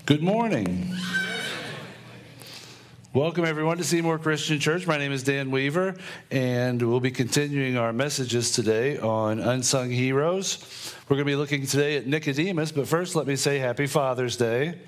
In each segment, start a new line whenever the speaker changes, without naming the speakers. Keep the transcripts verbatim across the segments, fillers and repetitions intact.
Good morning. Welcome, everyone, to Seymour Christian Church. My name is Dan Weaver, and we'll be continuing our messages today on Unsung Heroes. We're going to be looking today at Nicodemus, but first let me say Happy Father's Day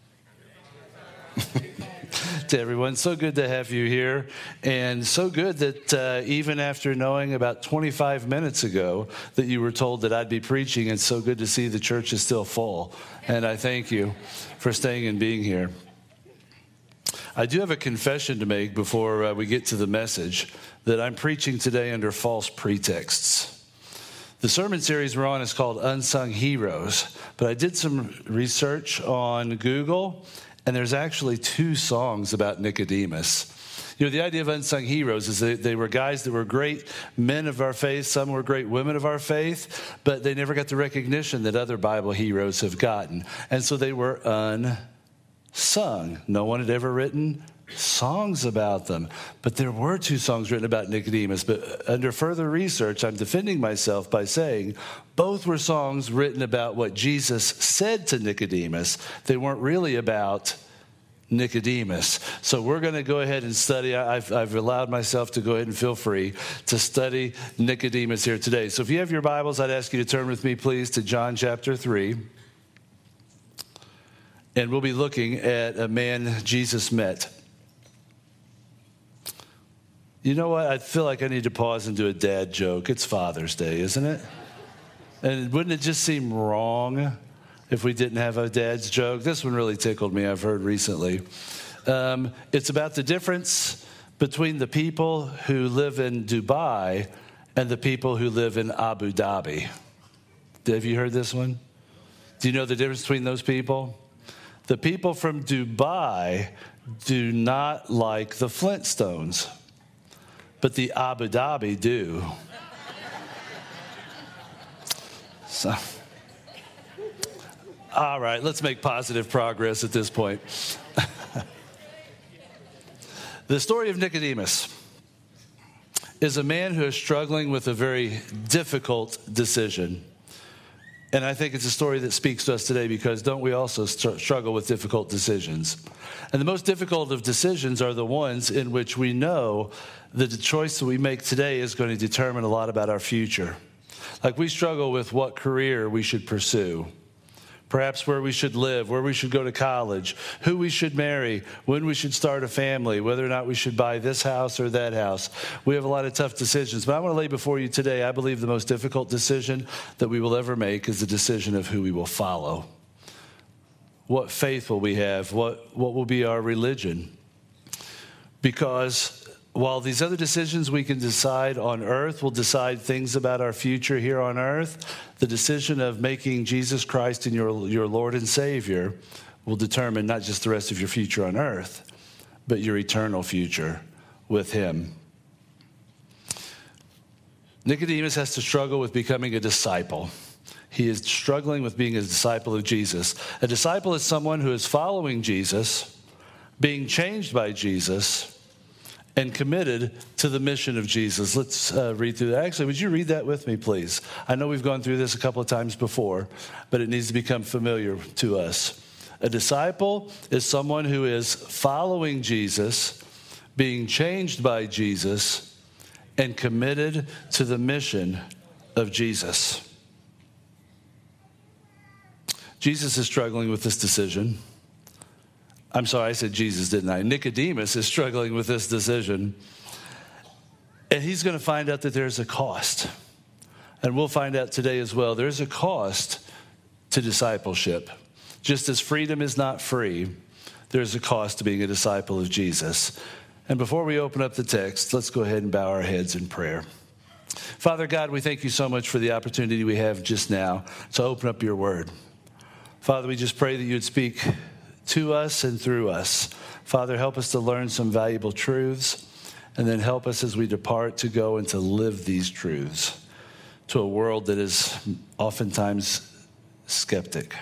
to everyone. So good to have you here, and so good that uh, even after knowing about twenty-five minutes ago that you were told that I'd be preaching, it's so good to see the church is still full, and I thank you for staying and being here. I do have a confession to make before uh, we get to the message, that I'm preaching today under false pretexts. The sermon series we're on is called Unsung Heroes, but I did some research on Google, and there's actually two songs about Nicodemus. You know, the idea of unsung heroes is that they were guys that were great men of our faith. Some were great women of our faith, but they never got the recognition that other Bible heroes have gotten. And so they were unsung. No one had ever written songs about them. But there were two songs written about Nicodemus. But under further research, I'm defending myself by saying both were songs written about what Jesus said to Nicodemus. They weren't really about Nicodemus. So we're going to go ahead and study. I've, I've allowed myself to go ahead and feel free to study Nicodemus here today. So if you have your Bibles, I'd ask you to turn with me, please, to John chapter three. And we'll be looking at a man Jesus met. You know what? I feel like I need to pause and do a dad joke. It's Father's Day, isn't it? And wouldn't it just seem wrong if we didn't have a dad's joke? This one really tickled me, I've heard recently. Um, it's about the difference between the people who live in Dubai and the people who live in Abu Dhabi. Have you heard this one? Do you know the difference between those people? The people from Dubai do not like the Flintstones, but the Abu Dhabi do. So, all right, let's make positive progress at this point. The story of Nicodemus is a man who is struggling with a very difficult decision. And I think it's a story that speaks to us today because don't we also st- struggle with difficult decisions? And the most difficult of decisions are the ones in which we know that the choice that we make today is going to determine a lot about our future. Like we struggle with what career we should pursue, perhaps where we should live, where we should go to college, who we should marry, when we should start a family, whether or not we should buy this house or that house. We have a lot of tough decisions. But I want to lay before you today, I believe the most difficult decision that we will ever make is the decision of who we will follow. What faith will we have? What, what will be our religion? Because while these other decisions we can decide on earth will decide things about our future here on earth, the decision of making Jesus Christ in your, your Lord and Savior will determine not just the rest of your future on earth, but your eternal future with Him. Nicodemus has to struggle with becoming a disciple. He is struggling with being a disciple of Jesus. A disciple is someone who is following Jesus, being changed by Jesus, and committed to the mission of Jesus. Let's uh, read through that. Actually, would you read that with me, please? I know we've gone through this a couple of times before, but it needs to become familiar to us. A disciple is someone who is following Jesus, being changed by Jesus, and committed to the mission of Jesus. Jesus is struggling with this decision. I'm sorry, I said Jesus, didn't I? Nicodemus is struggling with this decision. And he's going to find out that there's a cost. And we'll find out today as well. There's a cost to discipleship. Just as freedom is not free, there's a cost to being a disciple of Jesus. And before we open up the text, let's go ahead and bow our heads in prayer. Father God, we thank you so much for the opportunity we have just now to open up your word. Father, we just pray that you would speak to us and through us. Father, help us to learn some valuable truths, and then help us as we depart to go and to live these truths to a world that is oftentimes skeptic.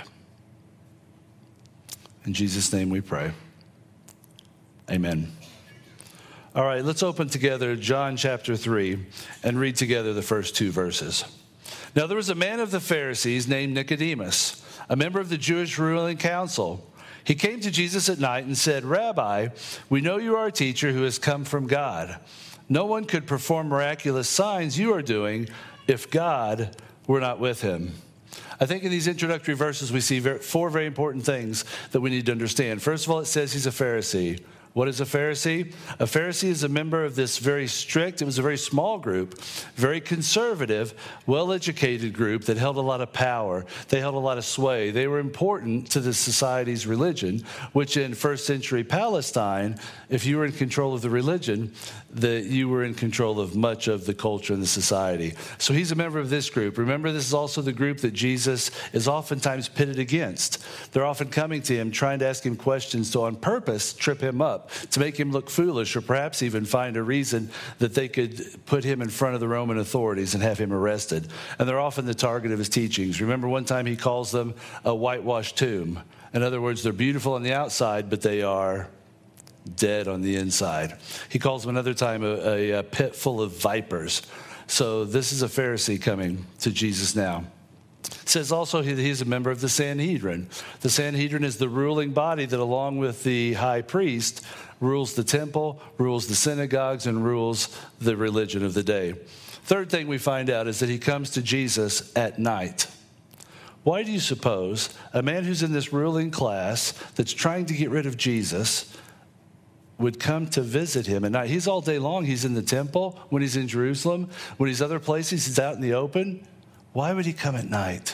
In Jesus' name we pray. Amen. All right, let's open together John chapter three and read together the first two verses. Now there was a man of the Pharisees named Nicodemus, a member of the Jewish ruling council. He came to Jesus at night and said, "Rabbi, we know you are a teacher who has come from God. No one could perform miraculous signs you are doing if God were not with him." I think in these introductory verses, we see four very important things that we need to understand. First of all, it says he's a Pharisee. What is a Pharisee? A Pharisee is a member of this very strict, it was a very small group, very conservative, well-educated group that held a lot of power. They held a lot of sway. They were important to the society's religion, which in first century Palestine, if you were in control of the religion, that you were in control of much of the culture and the society. So he's a member of this group. Remember, this is also the group that Jesus is oftentimes pitted against. They're often coming to him, trying to ask him questions to on purpose trip him up, to make him look foolish, or perhaps even find a reason that they could put him in front of the Roman authorities and have him arrested. And they're often the target of his teachings. Remember one time he calls them a whitewashed tomb. In other words, they're beautiful on the outside, but they are dead on the inside. He calls them another time a, a, a pit full of vipers. So this is a Pharisee coming to Jesus now. It says also he, he's a member of the Sanhedrin. The Sanhedrin is the ruling body that, along with the high priest, rules the temple, rules the synagogues, and rules the religion of the day. Third thing we find out is that he comes to Jesus at night. Why do you suppose a man who's in this ruling class that's trying to get rid of Jesus would come to visit him at night? He's all day long. He's in the temple when he's in Jerusalem. When he's other places, he's out in the open. Why would he come at night?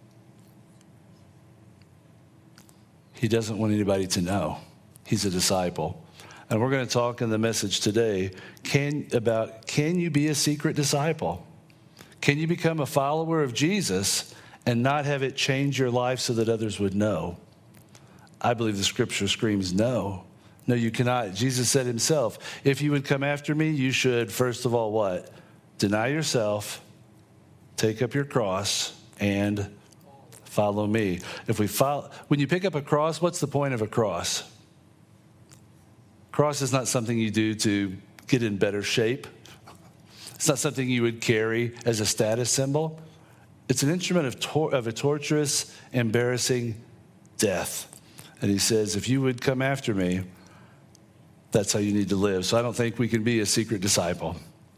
He doesn't want anybody to know. He's a disciple. And we're going to talk in the message today can, about can you be a secret disciple? Can you become a follower of Jesus and not have it change your life so that others would know? I believe the scripture screams no. No, you cannot. Jesus said himself, if you would come after me, you should, first of all, what? Deny yourself, take up your cross, and follow me. If we follow, when you pick up a cross, what's the point of a cross? Cross is not something you do to get in better shape. It's not something you would carry as a status symbol. It's an instrument of, tor- of a torturous, embarrassing death. And he says, if you would come after me, that's how you need to live. So I don't think we can be a secret disciple.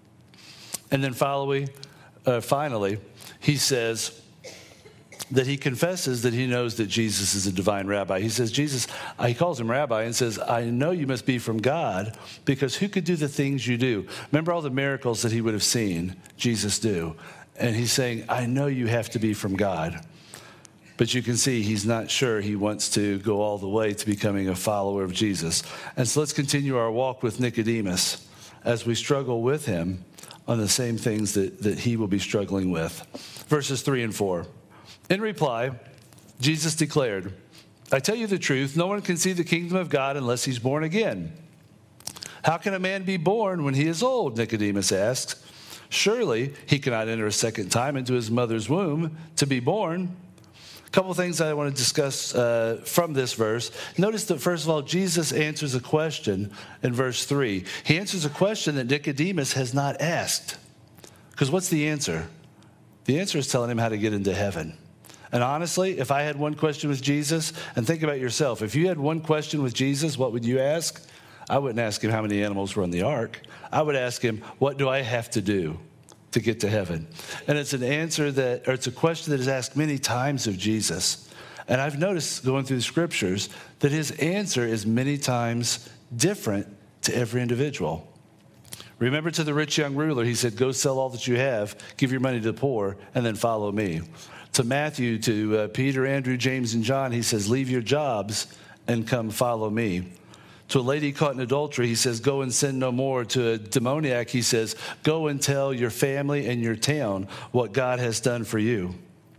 And then finally, uh, finally, he says that he confesses that he knows that Jesus is a divine rabbi. He says, Jesus, he calls him rabbi and says, I know you must be from God, because who could do the things you do? Remember all the miracles that he would have seen Jesus do. And he's saying, I know you have to be from God. But you can see he's not sure he wants to go all the way to becoming a follower of Jesus. And so let's continue our walk with Nicodemus as we struggle with him on the same things that, that he will be struggling with. Verses three and four. In reply, Jesus declared, I tell you the truth, no one can see the kingdom of God unless he's born again. How can a man be born when he is old? Nicodemus asked. Surely he cannot enter a second time into his mother's womb to be born. A couple of things I want to discuss uh, from this verse. Notice that, first of all, Jesus answers a question in verse three. He answers a question that Nicodemus has not asked. Because what's the answer? The answer is telling him how to get into heaven. And honestly, if I had one question with Jesus, and think about yourself, if you had one question with Jesus, what would you ask? I wouldn't ask him how many animals were on the ark. I would ask him, what do I have to do to get to heaven? And it's an answer that, or it's a question that is asked many times of Jesus. And I've noticed going through the scriptures that his answer is many times different to every individual. Remember to the rich young ruler, he said, go sell all that you have, give your money to the poor, and then follow me. To Matthew, to uh, Peter, Andrew, James, and John, he says, leave your jobs and come follow me. To a lady caught in adultery, he says, go and sin no more. To a demoniac, he says, go and tell your family and your town what God has done for you.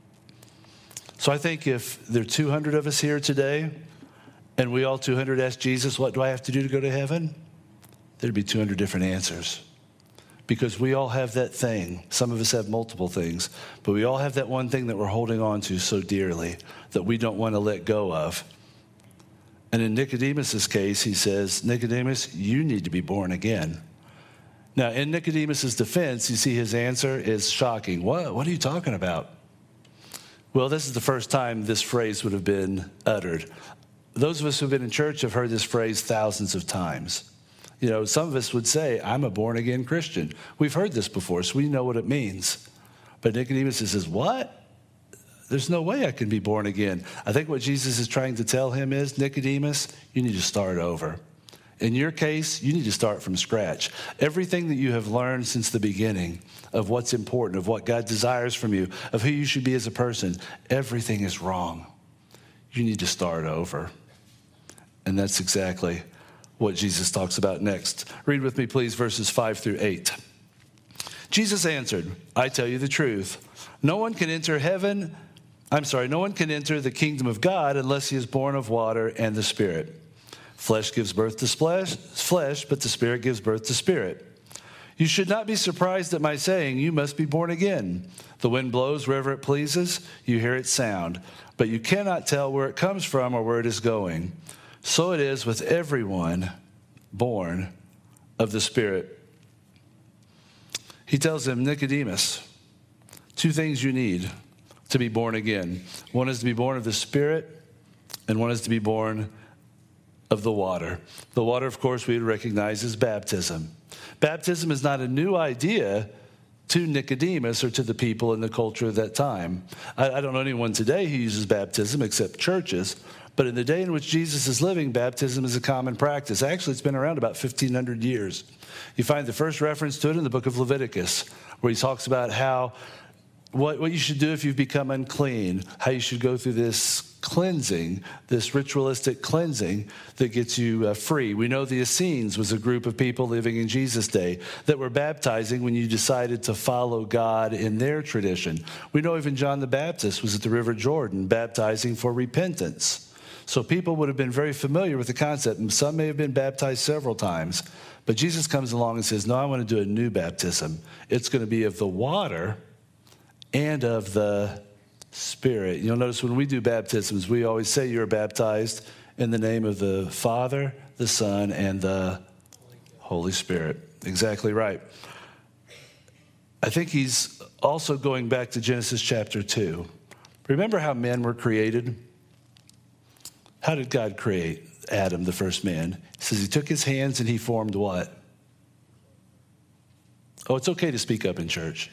So I think if there are two hundred of us here today, and we all two hundred ask Jesus, what do I have to do to go to heaven? There'd be two hundred different answers. Because we all have that thing. Some of us have multiple things. But we all have that one thing that we're holding on to so dearly that we don't want to let go of. And in Nicodemus' case, he says, Nicodemus, you need to be born again. Now, in Nicodemus' defense, you see his answer is shocking. What? What are you talking about? Well, this is the first time this phrase would have been uttered. those of us who've been in church have heard this phrase thousands of times. You know, some of us would say, I'm a born-again Christian. We've heard this before, so we know what it means. But Nicodemus says, what? There's no way I can be born again. I think what Jesus is trying to tell him is, Nicodemus, you need to start over. In your case, you need to start from scratch. Everything that you have learned since the beginning of what's important, of what God desires from you, of who you should be as a person, everything is wrong. You need to start over. And that's exactly what Jesus talks about next. Read with me, please, verses five through eight. Jesus answered, I tell you the truth. No one can enter heaven, I'm sorry, no one can enter the kingdom of God unless he is born of water and the Spirit. Flesh gives birth to flesh, but the Spirit gives birth to spirit. You should not be surprised at my saying, you must be born again. The wind blows wherever it pleases, you hear its sound, but you cannot tell where it comes from or where it is going. So it is with everyone born of the Spirit. He tells him, Nicodemus, two things you need to be born again. One is to be born of the Spirit, and one is to be born of the water. The water, of course, we would recognize as baptism. Baptism is not a new idea to Nicodemus or to the people in the culture of that time. I, I don't know anyone today who uses baptism except churches, but in the day in which Jesus is living, baptism is a common practice. Actually, it's been around about fifteen hundred years. You find the first reference to it in the book of Leviticus, where he talks about how what, what you should do if you've become unclean, how you should go through this cleansing, this ritualistic cleansing that gets you uh, free. We know the Essenes was a group of people living in Jesus' day that were baptizing when you decided to follow God in their tradition. We know even John the Baptist was at the River Jordan baptizing for repentance. So people would have been very familiar with the concept, and some may have been baptized several times. But Jesus comes along and says, no, I want to do a new baptism. It's going to be of the water and of the Spirit. You'll notice when we do baptisms, we always say you're baptized in the name of the Father, the Son, and the Holy Spirit. Exactly right. I think he's also going back to Genesis chapter two. Remember how men were created? How did God create Adam, the first man? He says he took his hands and he formed what? Oh, it's okay to speak up in church.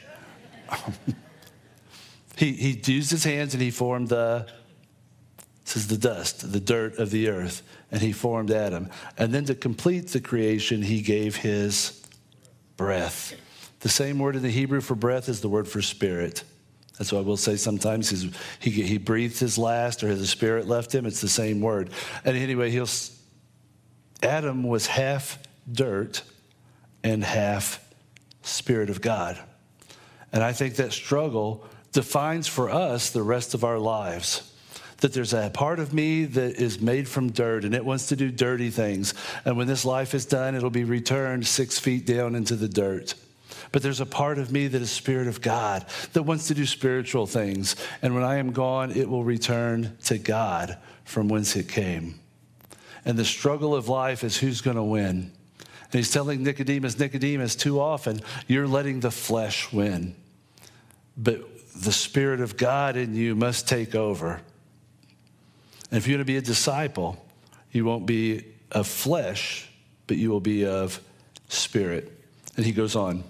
He he used his hands and he formed the, it says the dust, the dirt of the earth, and he formed Adam. And then to complete the creation, he gave his breath. The same word in the Hebrew for breath is the word for spirit. That's why we'll say sometimes he's, he he breathed his last or his spirit left him. It's the same word. And anyway, he'll Adam was half dirt and half Spirit of God. And I think that struggle defines for us the rest of our lives. That there's a part of me that is made from dirt and it wants to do dirty things. And when this life is done, it'll be returned six feet down into the dirt. But there's a part of me that is Spirit of God that wants to do spiritual things. And when I am gone, it will return to God from whence it came. And the struggle of life is who's going to win. And he's telling Nicodemus, Nicodemus, too often you're letting the flesh win. But the Spirit of God in you must take over. And if you're going to be a disciple, you won't be of flesh, but you will be of spirit. And he goes on.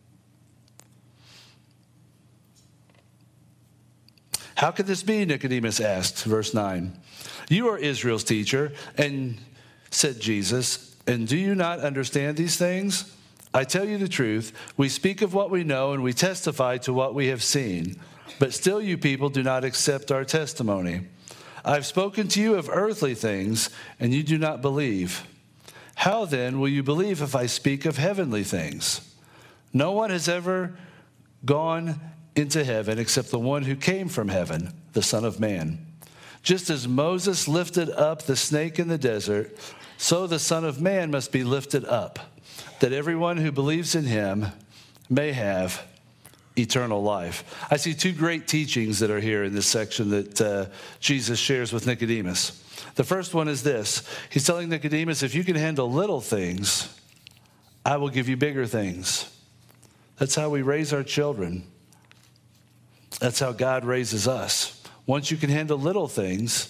How could this be? Nicodemus asked, verse nine. You are Israel's teacher, and said Jesus, and do you not understand these things? I tell you the truth, we speak of what we know and we testify to what we have seen, but still you people do not accept our testimony. I've spoken to you of earthly things, and you do not believe. How then will you believe if I speak of heavenly things? No one has ever gone into heaven except the one who came from heaven, the Son of Man. Just as Moses lifted up the snake in the desert, so the Son of Man must be lifted up, that everyone who believes in him may have eternal life. I see two great teachings that are here in this section that uh, Jesus shares with Nicodemus. The first one is this. He's telling Nicodemus, if you can handle little things, I will give you bigger things. That's how we raise our children. That's how God raises us. Once you can handle little things,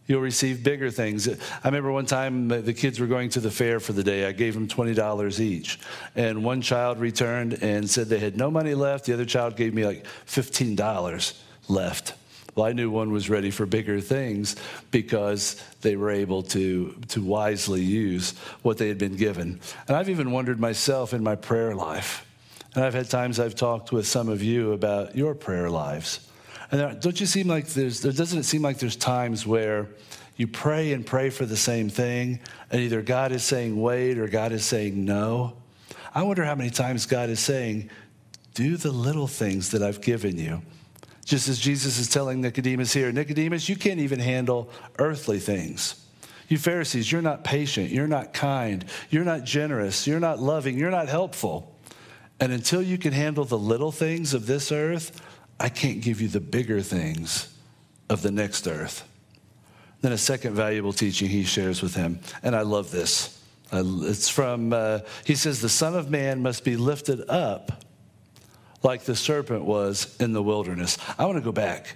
You'll receive bigger things. I remember one time the kids were going to the fair for the day. I gave them twenty dollars each. And one child returned and said they had no money left. The other child gave me like fifteen dollars left. Well, I knew one was ready for bigger things because they were able to, to wisely use what they had been given. And I've even wondered myself in my prayer life. And I've had times I've talked with some of you about your prayer lives. And there, don't you seem like there's, there doesn't it seem like there's times where you pray and pray for the same thing, and either God is saying wait or God is saying no? I wonder how many times God is saying, do the little things that I've given you. Just as Jesus is telling Nicodemus here, Nicodemus, you can't even handle earthly things. You Pharisees, you're not patient, you're not kind, you're not generous, you're not loving, you're not helpful. And until you can handle the little things of this earth, I can't give you the bigger things of the next earth. Then a second valuable teaching he shares with him, and I love this. Uh, it's from, uh, he says, the Son of Man must be lifted up like the serpent was in the wilderness. I want to go back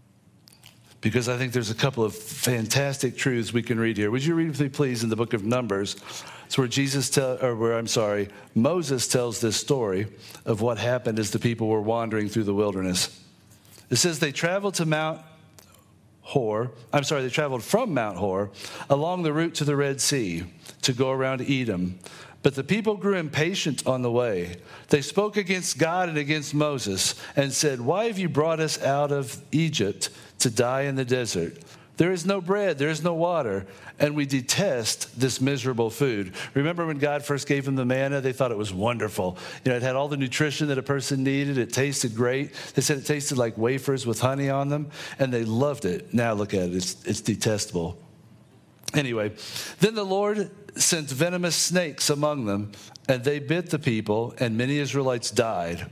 because I think there's a couple of fantastic truths we can read here. Would you read with me, please, in the book of Numbers? It's where Jesus tell, or where I'm sorry, Moses tells this story of what happened as the people were wandering through the wilderness. It says they traveled to Mount Hor. I'm sorry, they traveled from Mount Hor along the route to the Red Sea to go around Edom. But the people grew impatient on the way. They spoke against God and against Moses and said, why have you brought us out of Egypt to die in the desert? There is no bread, there is no water, and we detest this miserable food. Remember when God first gave them the manna? They thought it was wonderful. You know, it had all the nutrition that a person needed. It tasted great. They said it tasted like wafers with honey on them, and they loved it. Now look at it. It's, it's detestable. Anyway, then the Lord sent venomous snakes among them, and they bit the people, and many Israelites died.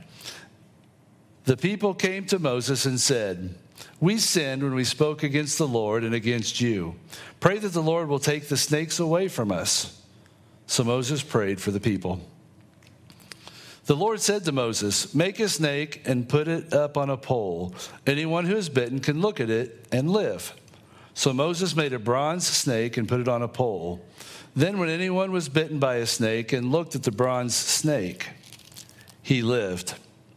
The people came to Moses and said, we sinned when we spoke against the Lord and against you. Pray that the Lord will take the snakes away from us. So Moses prayed for the people. The Lord said to Moses, make a snake and put it up on a pole. Anyone who is bitten can look at it and live. So Moses made a bronze snake and put it on a pole. Then when anyone was bitten by a snake and looked at the bronze snake, he lived.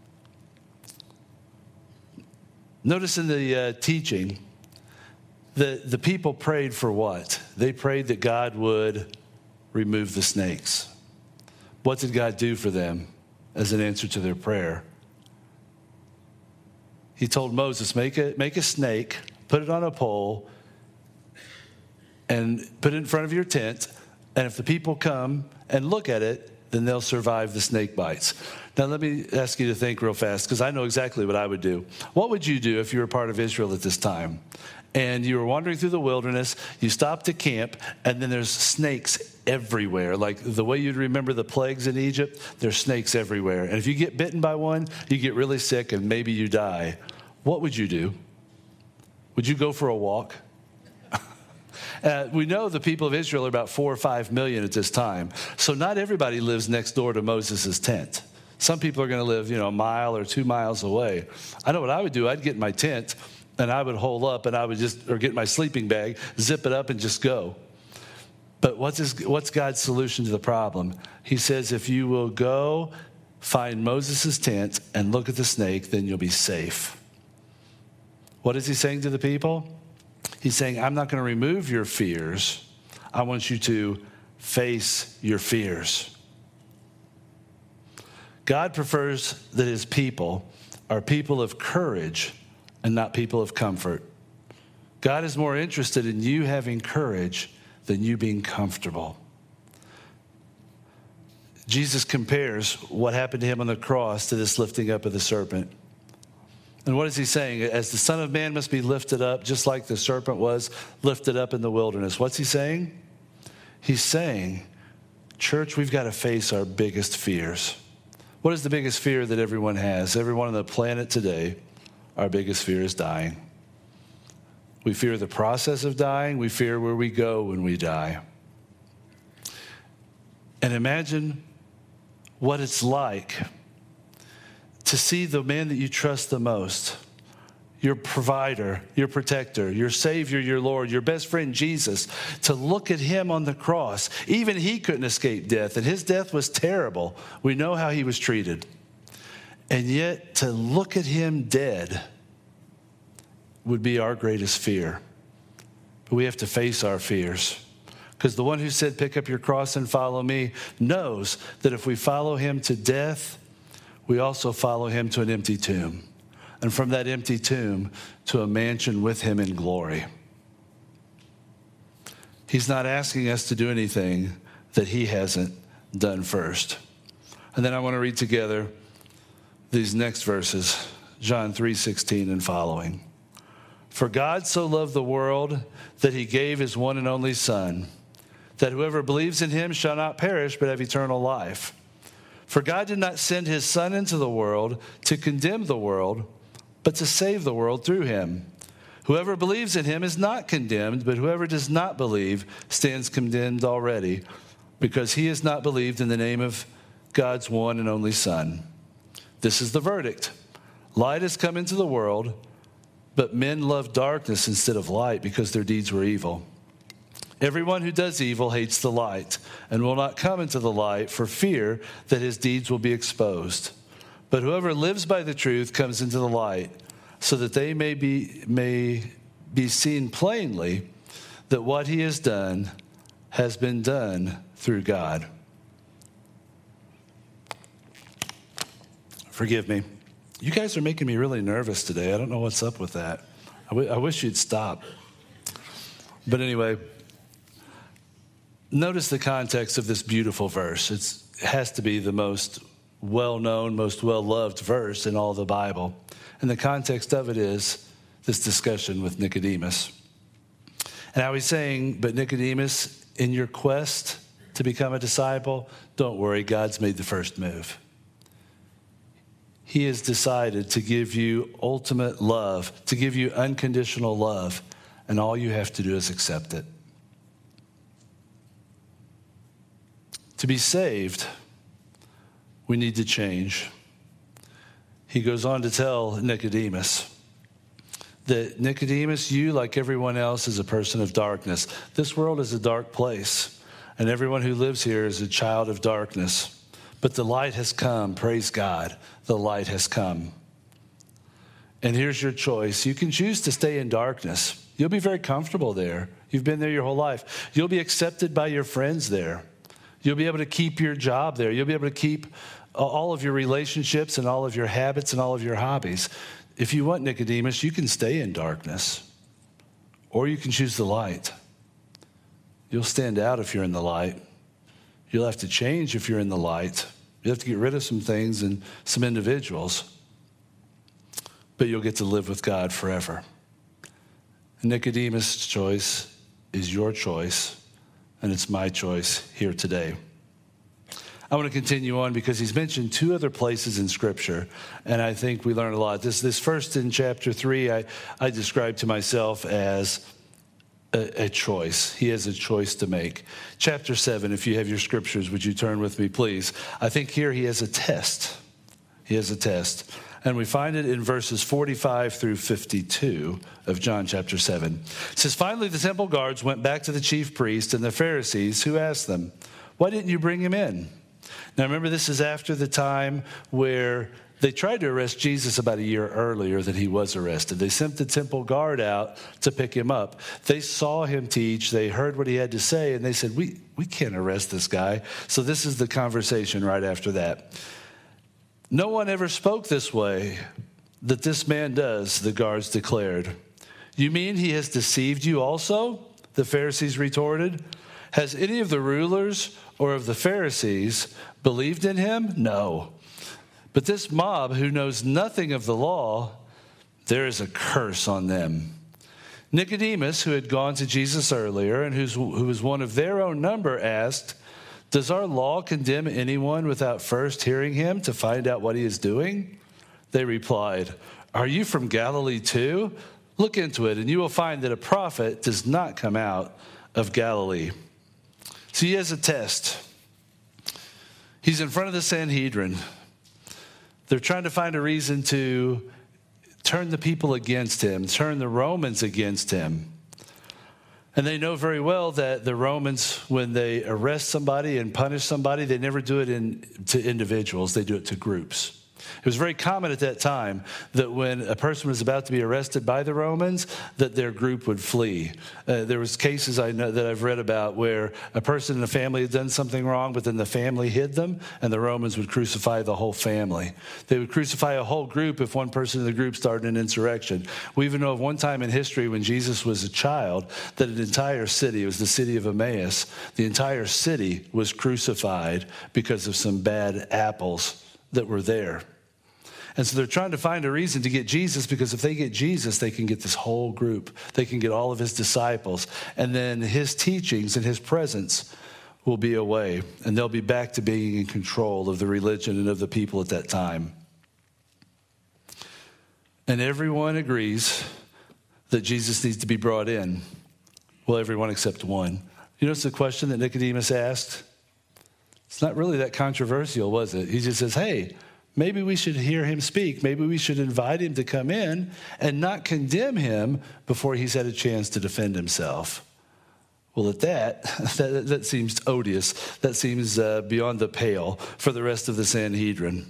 Notice in the uh, teaching, the, the people prayed for what? They prayed that God would remove the snakes. What did God do for them as an answer to their prayer? He told Moses, make a, make a snake, put it on a pole, and put it in front of your tent. And if the people come and look at it, then they'll survive the snake bites. Now, let me ask you to think real fast, because I know exactly what I would do. What would you do if you were part of Israel at this time? And you were wandering through the wilderness, you stopped to camp, and then there's snakes everywhere. Like the way you'd remember the plagues in Egypt, there's snakes everywhere. And if you get bitten by one, you get really sick and maybe you die. What would you do? Would you go for a walk? Uh, we know the people of Israel are about four or five million at this time. So not everybody lives next door to Moses' tent. Some people are going to live, you know, a mile or two miles away. I know what I would do. I'd get in my tent and I would hole up and I would just, or get my sleeping bag, zip it up and just go. But what's his, what's God's solution to the problem? He says, if you will go find Moses' tent and look at the snake, then you'll be safe. What is he saying to the people? He's saying, I'm not going to remove your fears. I want you to face your fears. God prefers that his people are people of courage and not people of comfort. God is more interested in you having courage than you being comfortable. Jesus compares what happened to him on the cross to this lifting up of the serpent. And what is he saying? As the Son of Man must be lifted up, just like the serpent was lifted up in the wilderness. What's he saying? He's saying, church, we've got to face our biggest fears. What is the biggest fear that everyone has? Everyone on the planet today, our biggest fear is dying. We fear the process of dying. We fear where we go when we die. And imagine what it's like to see the man that you trust the most, your provider, your protector, your Savior, your Lord, your best friend Jesus, to look at him on the cross. Even he couldn't escape death, and his death was terrible. We know how he was treated. And yet to look at him dead would be our greatest fear. But we have to face our fears. Because the one who said, pick up your cross and follow me, knows that if we follow him to death, we also follow him to an empty tomb. And from that empty tomb to a mansion with him in glory. He's not asking us to do anything that he hasn't done first. And then I want to read together these next verses, John three sixteen and following. For God so loved the world that he gave his one and only Son, that whoever believes in him shall not perish but have eternal life. For God did not send his Son into the world to condemn the world, but to save the world through him. Whoever believes in him is not condemned, but whoever does not believe stands condemned already, because he has not believed in the name of God's one and only Son. This is the verdict. Light has come into the world, but men love darkness instead of light because their deeds were evil. Everyone who does evil hates the light and will not come into the light for fear that his deeds will be exposed. But whoever lives by the truth comes into the light so that they may be, may be seen plainly that what he has done has been done through God. Forgive me. You guys are making me really nervous today. I don't know what's up with that. I, w- I wish you'd stop. But anyway, notice the context of this beautiful verse. It's, it has to be the most well-known, most well-loved verse in all the Bible. And the context of it is this discussion with Nicodemus. And how he's saying, but Nicodemus, in your quest to become a disciple, don't worry, God's made the first move. He has decided to give you ultimate love, to give you unconditional love, and all you have to do is accept it. To be saved, we need to change. He goes on to tell Nicodemus that Nicodemus, you, like everyone else, is a person of darkness. This world is a dark place, and everyone who lives here is a child of darkness. But the light has come. Praise God. The light has come. And here's your choice. You can choose to stay in darkness. You'll be very comfortable there. You've been there your whole life. You'll be accepted by your friends there. You'll be able to keep your job there. You'll be able to keep all of your relationships and all of your habits and all of your hobbies. If you want, Nicodemus, you can stay in darkness. Or you can choose the light. You'll stand out if you're in the light. You'll have to change if you're in the light. You have to get rid of some things and some individuals. But you'll get to live with God forever. Nicodemus' choice is your choice, and it's my choice here today. I want to continue on because he's mentioned two other places in Scripture, and I think we learn a lot. This, this first in chapter three, I, I described to myself as A, a choice. He has a choice to make. Chapter seven, if you have your scriptures, would you turn with me, please? I think here he has a test. He has a test. And we find it in verses forty-five through fifty-two of John chapter seven. It says, finally the temple guards went back to the chief priest and the Pharisees, who asked them, why didn't you bring him in? Now remember, this is after the time where they tried to arrest Jesus about a year earlier than he was arrested. They sent the temple guard out to pick him up. They saw him teach. They heard what he had to say, and they said, we, we can't arrest this guy. So this is the conversation right after that. No one ever spoke this way that this man does, the guards declared. You mean he has deceived you also? The Pharisees retorted. Has any of the rulers or of the Pharisees believed in him? No. But this mob who knows nothing of the law, there is a curse on them. Nicodemus, who had gone to Jesus earlier and who's, who was one of their own number, asked, does our law condemn anyone without first hearing him to find out what he is doing? They replied, are you from Galilee too? Look into it, and you will find that a prophet does not come out of Galilee. So he has a test. He's in front of the Sanhedrin. They're trying to find a reason to turn the people against him, turn the Romans against him. And they know very well that the Romans, when they arrest somebody and punish somebody, they never do it in, to individuals. They do it to groups. It was very common at that time that when a person was about to be arrested by the Romans, that their group would flee. Uh, there was cases I know that I've read about where a person in the family had done something wrong, but then the family hid them, and the Romans would crucify the whole family. They would crucify a whole group if one person in the group started an insurrection. We even know of one time in history when Jesus was a child that an entire city, it was the city of Emmaus, the entire city was crucified because of some bad apples that were there. And so they're trying to find a reason to get Jesus, because if they get Jesus, they can get this whole group. They can get all of his disciples. And then his teachings and his presence will be away. And they'll be back to being in control of the religion and of the people at that time. And everyone agrees that Jesus needs to be brought in. Well, everyone except one. You notice the question that Nicodemus asked? It's not really that controversial, was it? He just says, hey, maybe we should hear him speak. Maybe we should invite him to come in and not condemn him before he's had a chance to defend himself. Well, at that, that, that seems odious. That seems uh, beyond the pale for the rest of the Sanhedrin.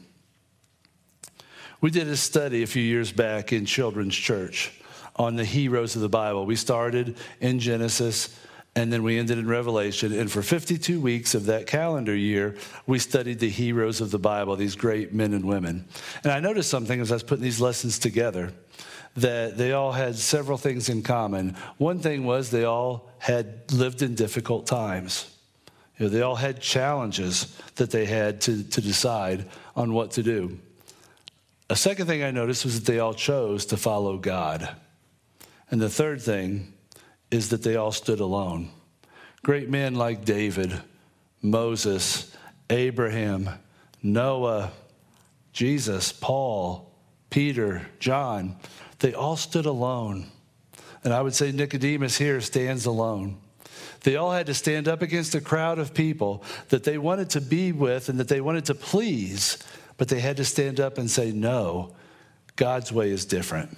We did a study a few years back in children's church on the heroes of the Bible. We started in Genesis, and then we ended in Revelation. And for fifty-two weeks of that calendar year, we studied the heroes of the Bible, these great men and women. And I noticed something as I was putting these lessons together, that they all had several things in common. One thing was they all had lived in difficult times. You know, they all had challenges that they had to, to decide on what to do. A second thing I noticed was that they all chose to follow God. And the third thing is that they all stood alone. Great men like David, Moses, Abraham, Noah, Jesus, Paul, Peter, John, they all stood alone. And I would say Nicodemus here stands alone. They all had to stand up against a crowd of people that they wanted to be with and that they wanted to please, but they had to stand up and say, no, God's way is different.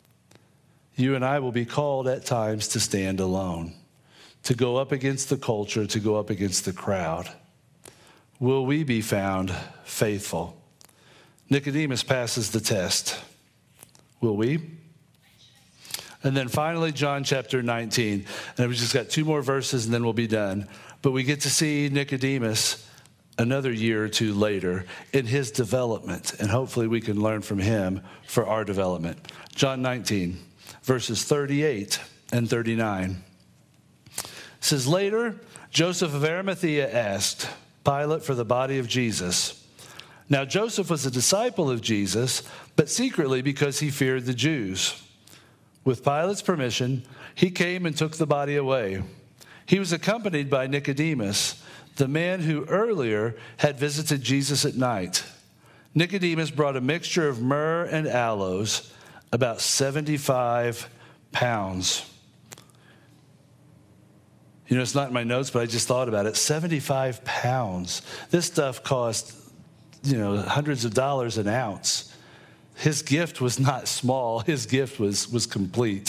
You and I will be called at times to stand alone, to go up against the culture, to go up against the crowd. Will we be found faithful? Nicodemus passes the test. Will we? And then finally, John chapter nineteen. And we've just got two more verses and then we'll be done. But we get to see Nicodemus another year or two later in his development. And hopefully we can learn from him for our development. John nineteen. Verses thirty-eight and thirty-nine. It says, later, Joseph of Arimathea asked Pilate for the body of Jesus. Now, Joseph was a disciple of Jesus, but secretly because he feared the Jews. With Pilate's permission, he came and took the body away. He was accompanied by Nicodemus, the man who earlier had visited Jesus at night. Nicodemus brought a mixture of myrrh and aloes, about seventy-five pounds. You know, it's not in my notes, but I just thought about it. seventy-five pounds. This stuff cost, you know, hundreds of dollars an ounce. His gift was not small. His gift was, was complete.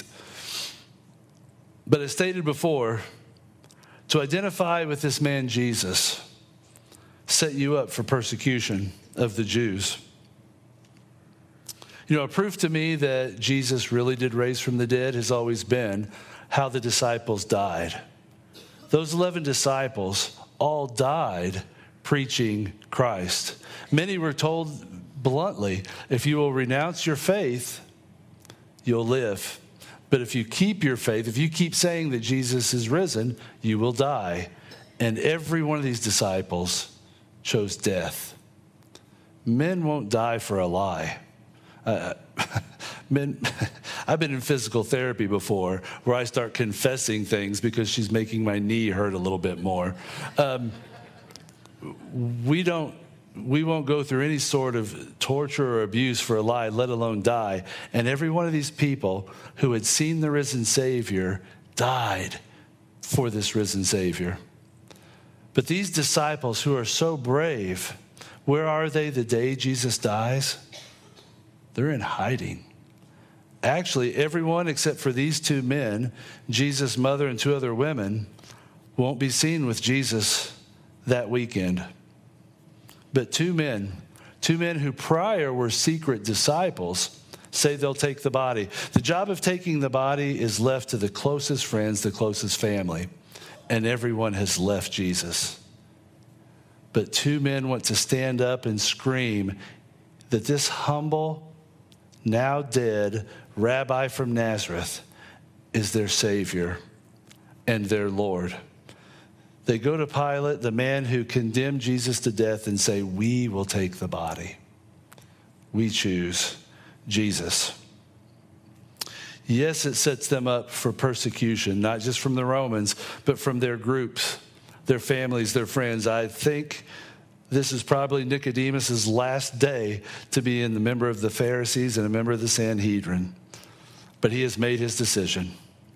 But as stated before, to identify with this man Jesus set you up for persecution of the Jews. You know, a proof to me that Jesus really did raise from the dead has always been how the disciples died. Those eleven disciples all died preaching Christ. Many were told bluntly, if you will renounce your faith, you'll live. But if you keep your faith, if you keep saying that Jesus is risen, you will die. And every one of these disciples chose death. Men won't die for a lie. Uh, men, I've been in physical therapy before where I start confessing things because she's making my knee hurt a little bit more. Um, we don't, we won't go through any sort of torture or abuse for a lie, let alone die. And every one of these people who had seen the risen Savior died for this risen Savior. But these disciples who are so brave, where are they the day Jesus dies? They're in hiding. Actually, everyone except for these two men, Jesus' mother and two other women, won't be seen with Jesus that weekend. But two men, two men who prior were secret disciples, say they'll take the body. The job of taking the body is left to the closest friends, the closest family, and everyone has left Jesus. But two men want to stand up and scream that this humble, now dead rabbi from Nazareth is their Savior and their Lord. They go to Pilate, the man who condemned Jesus to death, and say, we will take the body. We choose Jesus. Yes, it sets them up for persecution, not just from the Romans, but from their groups, their families, their friends. I think this is probably Nicodemus' last day to be in the member of the Pharisees and a member of the Sanhedrin. But he has made his decision.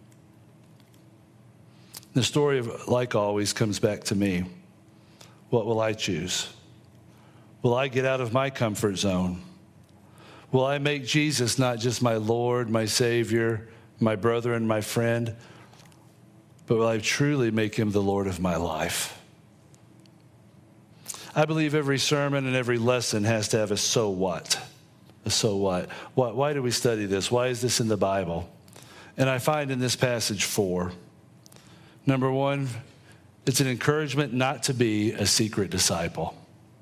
The story of, like always, comes back to me. What will I choose? Will I get out of my comfort zone? Will I make Jesus not just my Lord, my Savior, my brother, and my friend, but will I truly make him the Lord of my life? I believe every sermon and every lesson has to have a so what. A so what. Why, why do we study this? Why is this in the Bible? And I find in this passage four. Number one, it's an encouragement not to be a secret disciple.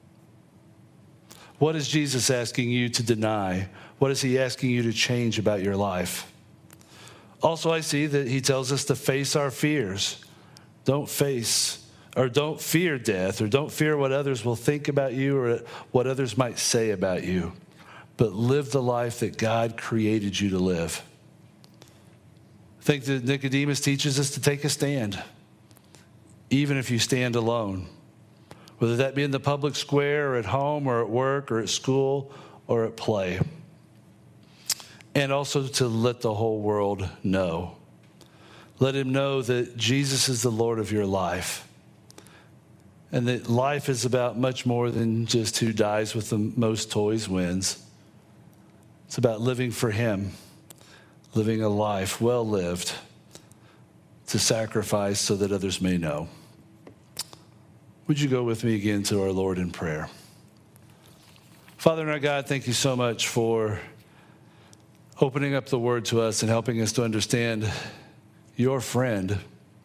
What is Jesus asking you to deny? What is he asking you to change about your life? Also, I see that he tells us to face our fears. Don't face or don't fear death, or don't fear what others will think about you or what others might say about you, but live the life that God created you to live. I think that Nicodemus teaches us to take a stand, even if you stand alone, whether that be in the public square or at home or at work or at school or at play. And also to let the whole world know. Let him know that Jesus is the Lord of your life. And that life is about much more than just who dies with the most toys wins. It's about living for him, living a life well lived to sacrifice so that others may know. Would you go with me again to our Lord in prayer? Father and our God, thank you so much for opening up the word to us and helping us to understand your friend,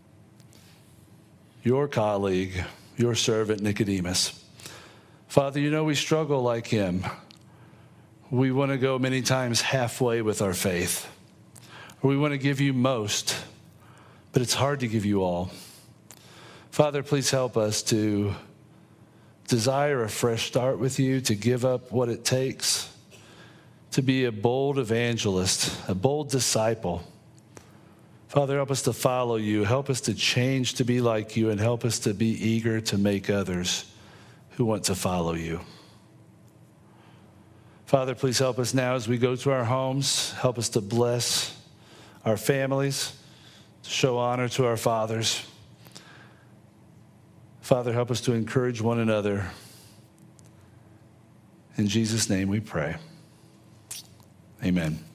your colleague, your servant Nicodemus. Father, you know we struggle like him. We want to go many times halfway with our faith. Or we want to give you most, but it's hard to give you all. Father, please help us to desire a fresh start with you, to give up what it takes, to be a bold evangelist, a bold disciple. Father, help us to follow you. Help us to change to be like you, and help us to be eager to make others who want to follow you. Father, please help us now as we go to our homes. Help us to bless our families, to show honor to our fathers. Father, help us to encourage one another. In Jesus' name we pray. Amen.